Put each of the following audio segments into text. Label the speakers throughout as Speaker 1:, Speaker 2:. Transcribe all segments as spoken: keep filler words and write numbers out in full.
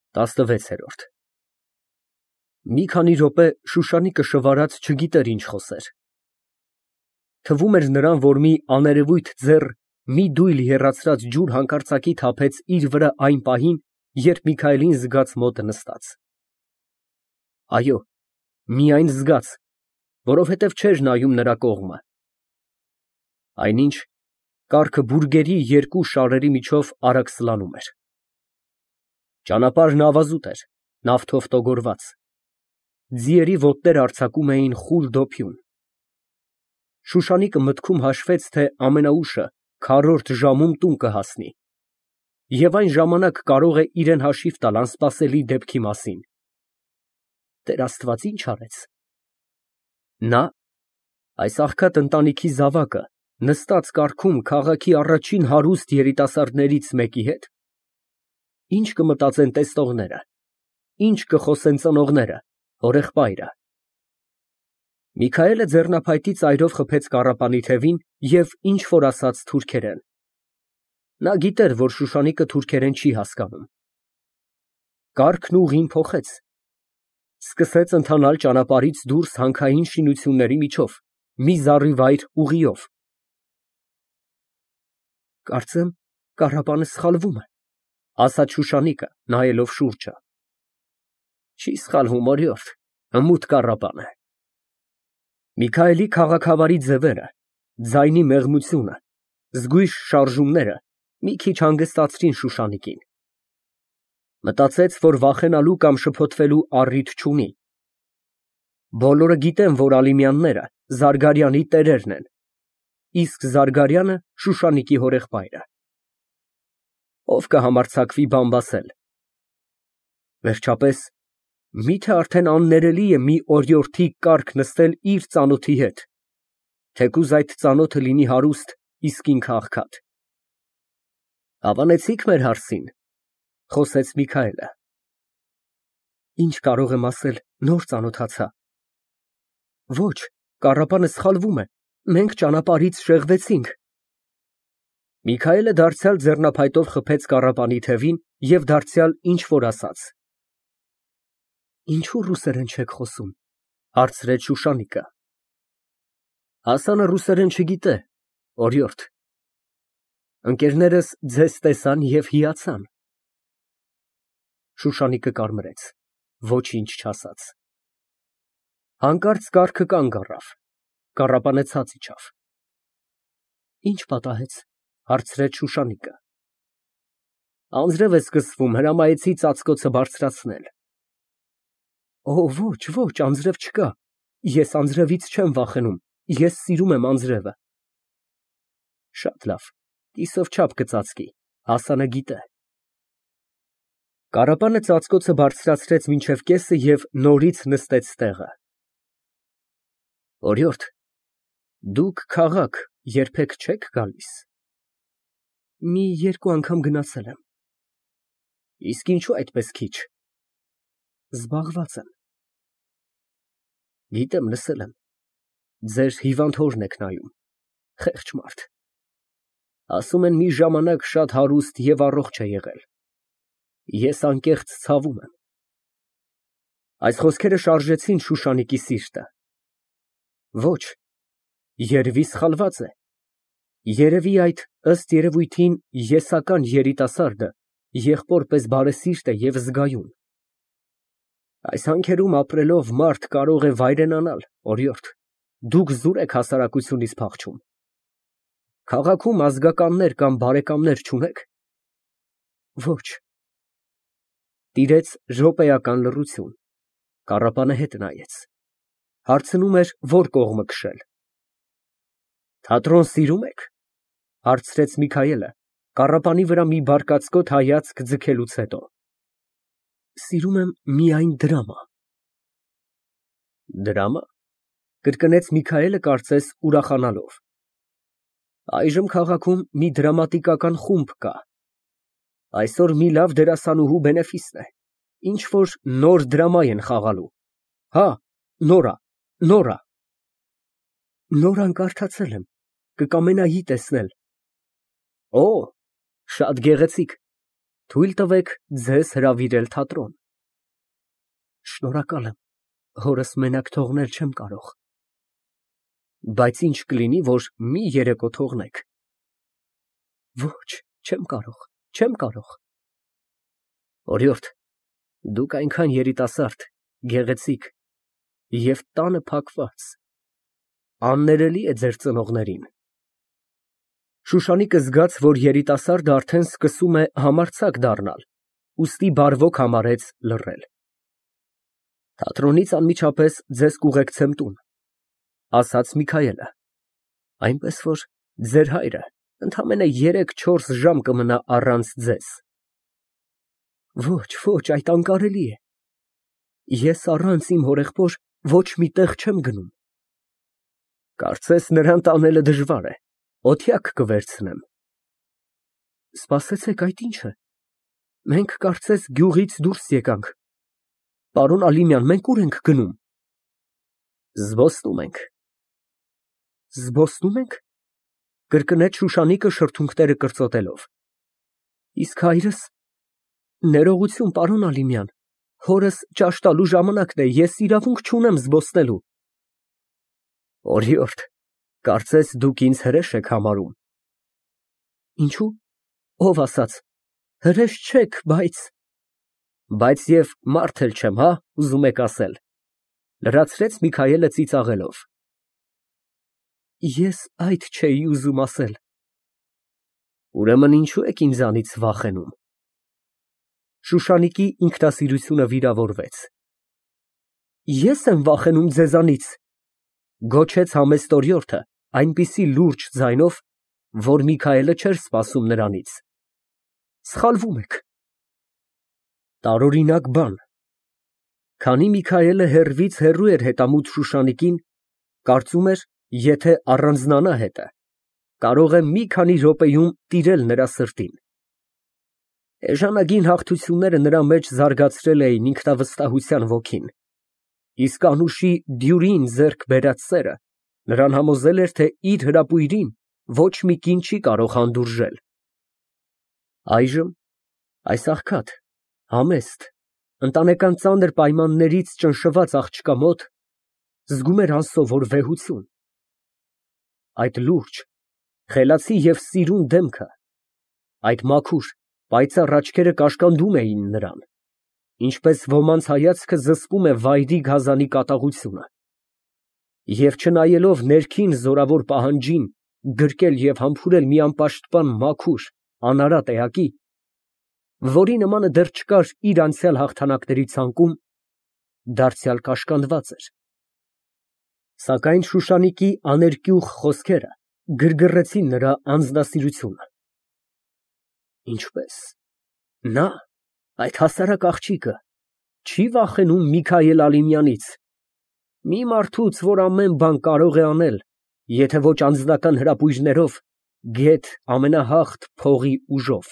Speaker 1: տասնվեցերորդ Մի քանի րոպե Շուշանիկը շվարած չգիտեր ինչ խոսեր։ Թվում էր նրան, որ մի աներևույթ ձեռ մի դույլ եռացրած ջուր հանկարծակի թափեց իր վրա այն պահին, երբ Միքայելին զգաց մոտը նստած։ Այո, միայն զգաց, որովհետև չէր նայում նրա կողմը։ Այնինչ, կառքը բուրգերի երկու շարերի միջով արագ սլանում էր։ Ճանապարհն ավազուտ էր, նավթով տոգորված։ Ձիերի ոտներ արձակում էին խուլ դոփյուն։ Շուշանիկը մտքում հաշվեց, թե ամենաուշը քառորդ ժամում տուն կհասնի, և այն ժամանակ կարող է իրան հաշիվ տալ անսպասելի դեպքի մասին։ Տեր Աստված, ի՞նչ արեց։ Նա, այս աղքատ ընտանիքի զավակը, նստած կառքում քաղաքի առաջին հարուստ երիտասարդներից մեկի հետ, ի՞նչ կմտածեն տեսնողները, ի՞նչ կխոսեն ծնողները, հորեղբայրը։ Միքայելը ձեռնափայտի ծայրով խփեց կառապանի թևին և ինչ֊որ ասաց թուրքերեն։ Նա գիտեր, որ Շուշանիկը թուրքերեն չի հասկանում։ Կառքն ուղին փոխեց, սկսեց ընթանալ ճանապարհից դուրս հանքային շինությունների միջով, մի զառիվայր ուղիով։ Կարծեմ, կառապանը սխալվում է, ասաց Շուշանիկը, նայելով շուրջը։ Չի սխալվում, օրիորդ, հմուտ կառապան է։ Միքայելի քաղաքավարի ձևերը, ձայնի մեղմությունը, զգույշ շարժումները մի քիչ հանգստացրին Շուշանիկին։ Մտածեց, որ վախենալու կամ շփոթվելու առիթ չունի։ Բոլորը գիտեն, որ Ալիմյանները Զարգարյանի տերերն են, իսկ Զարգարյանը Շուշանիկի հորեղբայրը։ Ո՞վ կհամարձակվի բանտ ասել։ Վերջապես, մի՞թե արդեն աններելի է մի օրիորդի կառք նստել իր ծանոթի հետ, թեկուզ այդ ծանոթը լինի հարուստ, իսկ ինքը աղքատ։ Հավանեցի՞ք մեր հարցին, խոսեց Միքայելը։ Ինչ կարող եմ ասել, նոր ծանոթացա։ Ոչ, կառապանը սխալվում է, մենք ճանապարհից շեղվեցինք։ Միքայելը դարձյալ ձեռնափայտով խփեց կառապանի թևին և դարձյալ ինչ֊որ ասաց։ Ինչու ռուսերեն չեք խոսում, հարցրեց Շուշանիկը։ Հասանը ռուսերեն չգիտե, օրիորդ։ Ընկերներս ձեզ տեսան և հիացան։ Շուշանիկը կարմրեց, ոչինչ չասաց։ Հանկարծ կառքը կանգ առավ, կառապանը ցած իջավ։ Ինչ պատահեց, հարցրեց Շուշանիկը։ Անձրև է սկսվում, հրամայեցի ծածկոցը բարձրացնել։ Օ, ոչ, ոչ, անձրև չկա, ես անձրևից չեմ վախենում, ես սիրում եմ անձրևը։ Շատ լավ, կիսով չափ կծածկի, Հասանը գիտե։ Կառապանը ծածկոցը բարձրացրեց մինչև կեսը և նորից նստեց տեղը։ Օրիորդ, դուք քաղաք երբեք չեք գալիս։ Մի երկու անգամ գնացել եմ։ Իսկ ինչու այդպես քիչ։ Զբաղված եմ։ Գիտեմ, լսել եմ, ձեր հիվանդ հորն եք նայում, խեղճ մարդ։ Ասում են մի ժամանակ շատ հարուստ և առողջ է եղել։ Ես անկեղծ ցավում եմ։ Այս խոսքերը շարժեցին Շուշանիկի սիրտը։ Ոչ, երևի սխալված է։ Երևի այդ, ըստ երևույթին, եսական երիտասարդը եղբոր պես բարեսիրտ է և զգայուն։ Այս հանքերում ապրելով մարդ կարող է վայրենանալ, օրիորդ, դուք զուր եք հասարակությունից փախչում։ Քաղաքում ազգականներ կամ բարեկամներ չունե՞ք։ Ոչ։ Տիրեց րոպեական լռություն, կառապանը հետ նայեց, հարցնում էր, որ կողմը քշել։ Թատրոն սիրում եք, հարցրեց Միքայելը, կառապանի վրա մի բարկացկոտ հայացք ձգելուց հետո։ Սիրում եմ միայն դրամա։ Դրամա, կրկնեց Միքայելը, կարծես ուրախանալով։ Այժմ քաղաքում մի դրամատիկական խումբ կա։ Այսօր մի լավ դերասանուհու բենեֆիսն է, ինչ որ նոր դրամա են խաղալու։ Հա, նորա, նորա։ Նորան կարդացել եմ, կկամենայի տեսնել։ Օ, շատ գեղեցիկ։ Թույլ տվեք ձեզ հրավիրել թատրոն։ Շնորհակալ եմ, հորս մենակ թողնել չեմ կարող։ Բայց ինչ կլինի, որ մի երեկո թողնեք։ Ոչ, չեմ կարող, չեմ կարող։ Օրիորդ, դուք այնքան երիտասարդ, գեղեցիկ և տանը փակված, աններելի է ձեր ծնողներին։ Շուշանիկը զգաց, որ երիտասարդը արդեն սկսում է համարձակ դառնալ, ուստի բարվոք համարեց լռել։ Թատրոնից անմիջապես ձեզ կուղեկցեմ տուն, ասաց Միքայելը, այնպես որ ձեր հայրը ընդամենը երեք֊չորս ժամ կմնա առանց ձեզ։ Ոչ, ոչ, այդ անկարելի է։ Ես առանց իմ հորեղբոր ոչ մի տեղ չեմ գնում։ Կարծես նրան տանելը դժվար է, օթյակ կվերցնեմ։ Սպասեցեք, այդ ի՞նչ է։ Մենք կարծես գյուղից դուրս եկանք։ Պարոն Ալիմյան, մենք ուր ենք գնում։ Զբոսնում ենք։ Զբոսնու՞մ ենք։ Կրկնեց Շուշանիկը շրթունքները կրծոտելով։ Իսկ հայրս։ Ներողություն, պարոն Ալիմյան, հորս ճաշ տալու ժամանակն է, ես իրավունք չունեմ զբոսնելու։ Օրիորդ, կարծես դուք ինձ հրեշ եք համարում։ Ինչու՞։ Ով ասաց։ Հրեշ չեք, բայց… Բայց և մարդ էլ չեմ, հա, ուզում եք ասել, լրացրեց Միքայելը ծիծաղելով։ Ես այդ չէի ուզում ասել։ Ուրեմն ինչու եք ինձանից վախենում։ Շուշանիկի ինքնասիրությունը վիրավորվեց։ Ես եմ վախենում ձեզանից, գոչեց համեստ օրիորդը այնպիսի լուրջ ձայնով, որ Միքայելը չէր սպասում նրանից։ Սխալվում եք։ Տարօրինակ բան։ Քանի Միքայելը հեռվից հեռու էր հետամուտ Շուշանիկին, կարծում էր, եթե առանձնանա հետը, կարող է մի քանի րոպեում տիրել նրա սրտին։ Էժանագին հաղթությունները նրա մեջ զարգացրել էին ինքնավստահության ոգին, իսկ անուշի դյուրին ձեռք բերած սերը նրան համոզել էր, թե իր հրապույրին ոչ մի կին չի կարող հանդուրժել։ Այժմ այս աղքատ, համեստ, ընտանեկան ծանր պայմաններից ճնշված աղջկա մոտ զգում էր անսովոր վեհություն։ Այդ լուրջ, խելացի և սիրուն դեմքը, այդ մաքուր, պայծառ աչքերը կաշկանդում էին նրան, ինչպես ոմանց հայացքը զսպում է վայրի գազանի կատաղությունը։ Եվ չնայելով ներքին զորավոր պահանջին գրկել և համբուրել մի անպաշտպան մաքուր, անարատ էակի, որի նմանը դեռ չկար իր անցյալ հաղթանակների ցանկում, դարձյալ կաշկանդված էր։ Սակայն Շուշանիկի աներկյուղ խոսքերը գրգռեցին նրա անձնասիրությունը։ Ինչպես։ Նա, այդ հասարակ աղջիկը, չի վախենում Միքայել Ալիմյանից, մի մարդուց, որ ամեն բան կարող է անել, եթե ոչ անձնական հրապույրներով, գեթ ամենահաղթ փողի ուժով։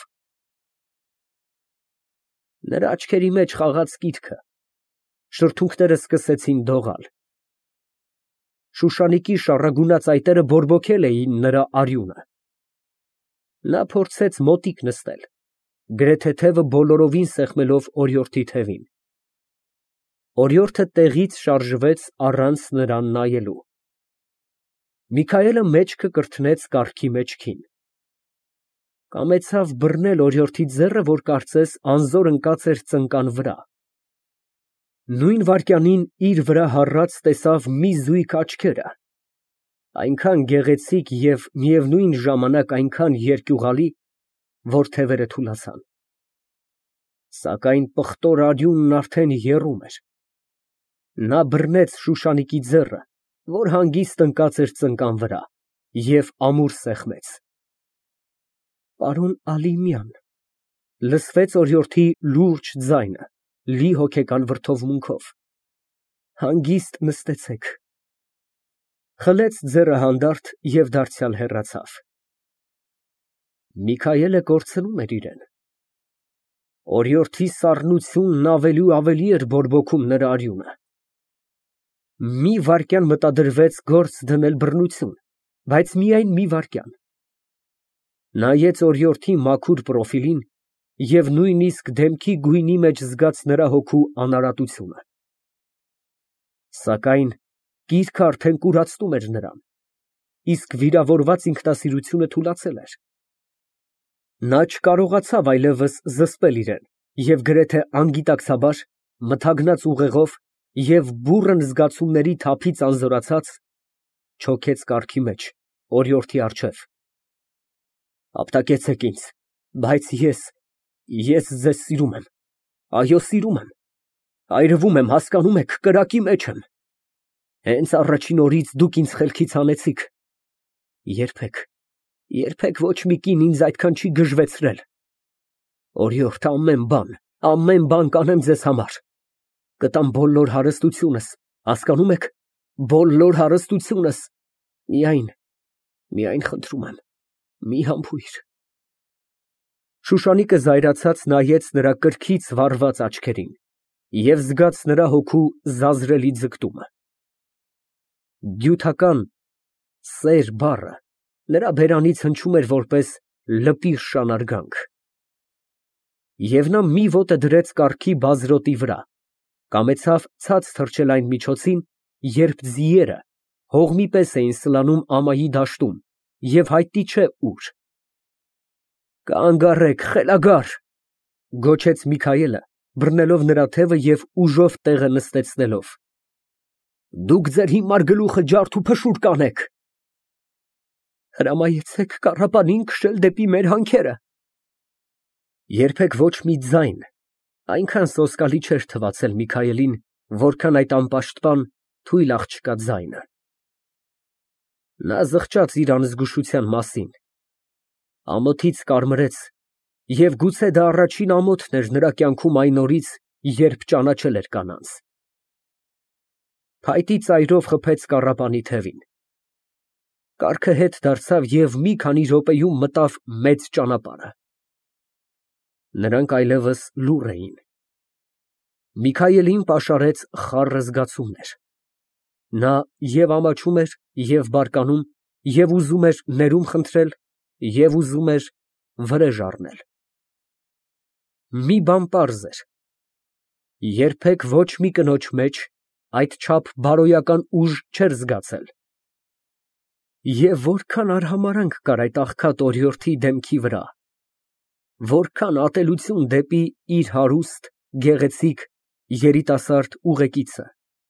Speaker 1: Նրա աչքերի մեջ խաղաց կիտքը, շրթունքները սկսեցին դողալ։ Շուշանիկի շառագունած այտերը բորբոքել էին նրա արյունը։ Նա փորձեց մոտիկ նստել, գրեթե թևը բոլորովին սեղմելով օրիորդի թևին։ Օրիորդը տեղից շարժվեց առանց նրան նայելու։ Միքայելը մեջքը կրթնեց կառքի մեջքին։ Կամեցավ բռնել օրիորդի ձեռը, որ կարծես անզոր ընկած էր ծնկան վրա։ Նույն վայրկյանին իր վրա հառած տեսավ մի զույգ աչքերը, այնքան գեղեցիկ և միևնույն ժամանակ այնքան երկյուղալի, որ թևերը թուլացան։ Սակայն պղտոր արյունն արդեն եռում էր։ Նա բռնեց Շուշանիկի ձեռը, որ հանգիստ ընկած էր ծնկան վրա, և ամուր սեղմեց։ Պարոն Ալիմյան, լսվեց օրիորդի լուրջ ձայնը, լի հոգեկան վրդովմունքով, հանգիստ նստեցեք։ Խլեց ձեռը հանդարտ և դարձյալ հեռացավ։ Միքայելը կորցնում էր իրեն։ Օրիորդի սառնությունն ավելի ու ավելի էր բորբոքում նրա արյունը։ Մի վայրկյան մտադրվեց գործ դնել բռնություն, բայց միայն մի վայրկյան։ Նայեց օրիորդի մաքուր պրոֆիլին և նույնիսկ դեմքի գույնի մեջ զգաց նրա հոգու անարատությունը։ Սակայն գիրքը արդեն կուրացնում էր նրան, իսկ վիրավորված ինքնասիրությունը թուլացել էր։ Նա չկարողացավ այլևս զսպել իրեն և գրեթե անգիտակցաբար, մթագնած ուղեղով և բուռն զգացումների թափից անզորացած, չոքեց կառքի մեջ օրիորդի առջև։ Ապտակեցեք ինձ, բայց ես… ես ձեզ սիրում եմ, այո, սիրում եմ, այրվում եմ, հասկանում եք, կրակի մեջ եմ… Հենց առաջին օրից դուք ինձ խելքից հանեցիք… երբեք… երբեք ոչ մի կին ինձ այդքան չի գժվեցրել… Օրիորդ, ամեն բան… ամեն բան կանեմ ձեզ համար… կտամ բոլոր հարստությունս, հասկանում եք, բոլոր հարստությունս… միայն… միայն խնդրում եմ, մի համբույր… Շուշանիկը զայրացած նայեց նրա կրքից վառված աչքերին և զգաց նրա հոգու զազրելի ձգտումը… Դյութական «սեր» բառը նրա բերանից հնչում էր որպես լպիր շանարգանք… Եվ նա մի ոտը դրեց կառքի բազրոտի վրա, կամեցավ ցած թռչել այն միջոցին, երբ ձիերը հողմի պես էին սլանում ամայի դաշտում և հայտնի չէ ուր… Կանգ առեք, խելագար… ֊ գոչեց Միքայելը, բռնելով նրա թևը և ուժով տեղը նստեցնելով։ ֊ Դուք ձեր հիմար գլուխը ջարդ ու փշուր կանեք… Հրամայեցեք կառապանին քշել դեպի մեր հանքերը… Երբեք ոչ մի ձայն այնքան սոսկալի չէր թվացել Միքայելին, որքան այդ անպաշտպան, թույլ աղջկա ձայնը… Նա զղջաց իր անզգուշության մասին, ամոթից կարմրեց և գուցե դա առաջին ամոթն էր նրա կյանքում այն օրից, երբ ճանաչել էր կանանց… Փայտի ծայրով խփեց կառապանի թևին… Կառքը հետ դարձավ և մի քանի րոպեում մտավ մեծ ճանապարհը… Նրանք այլևս լուռ էին… Միքայելին պաշարեց խառը զգացումներ… Նա և ամաչում էր, և բարկանում, և ուզում էր ներում խնդրել, և ուզում էր վրեժ առնել… Մի բան պարզ էր. երբեք ոչ մի կնոջ մեջ այդչափ բարոյական ուժ չէր զգացել… Եվ որքան արհամարհանք կար այդ աղքատ օրիորդի դեմքի վրա… որքան ատելություն դեպի իր հարուստ, գեղեցիկ, երիտասարդ ուղեկիցը…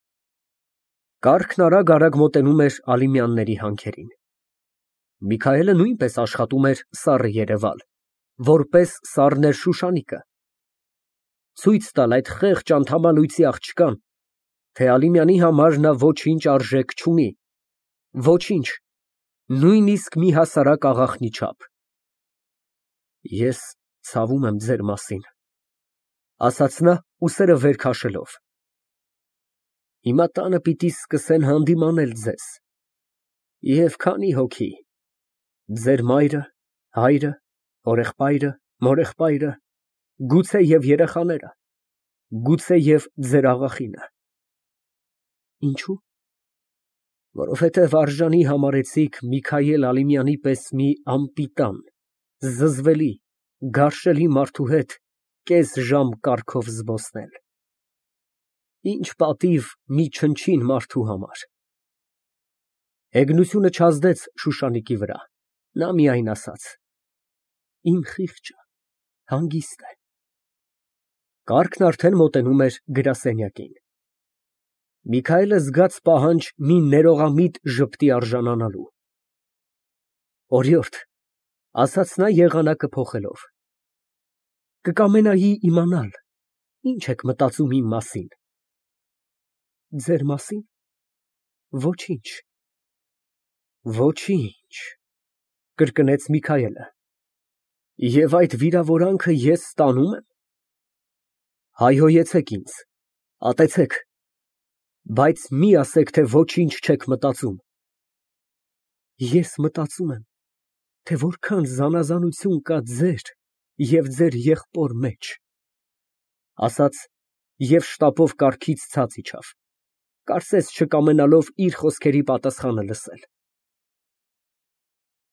Speaker 1: Կառքն արագ֊արագ մոտենում էր Ալինյանների հանքերին… Միքայելը նույնպես աշխատում էր սառը երևալ, որպես սառն էր Շուշանիկը… Ցույց տալ այդ խեղճ անդամալույսի աղջկան, թե Ալինյանի համար նա ոչինչ արժեք չունի… ոչինչ, նույնիսկ մի հասարակ աղախնի չափ… Ես ցավում եմ ձեր մասին, ֊ ասաց նա ուսերը վեր քաշելով… Հիմա տանը պիտի սկսեն հանդիմանել ձեզ… Եվ քանի՞ հոգի… Ձեր մայրը, հայրը, հորեղբայրը, մորեղբայրը, գուցե և երեխաները, գուցե և ձեր աղախինը… Ինչո՞ւ… Որովհետև արժանի համարեցիք Միքայել Ալինյանի պես մի անպիտան, զզվելի, գարշելի մարդու հետ կես ժամ կառքով զբոսնել… Ինչ պատիվ մի չնչին մարդու համար… Հեգնությունը չազդեց Շուշանիկի վրա, նա միայն ասաց. Իմ խիղճը հանգիստ է… Կառքն արդեն մոտենում էր գրասենյակին… Միքայելը զգաց պահանջ մի ներողամիտ ժպտի արժանանալու… Օրիորդ, ֊ ասաց նա եղանակը փոխելով, ֊ կկամենայի իմանալ, ինչ եք մտածում իմ մասին… Ձեր մասի՞ն… Ոչինչ… Ոչինչ… ֊ կրկնեց Միքայելը… Եվ այդ վիրավորանքը ես ստանո՞ւմ եմ… Հայհոյեցեք ինձ, ատեցեք, բայց մի ասեք, թե ոչինչ չեք մտածում… Ես մտածում եմ, թե որքան զանազանություն կա ձեր և ձեր եղբոր մեջ… ֊ ասաց և շտապով կառքից ցած իջավ, կարծես չկամենալով իր խոսքերի պատասխանը լսել…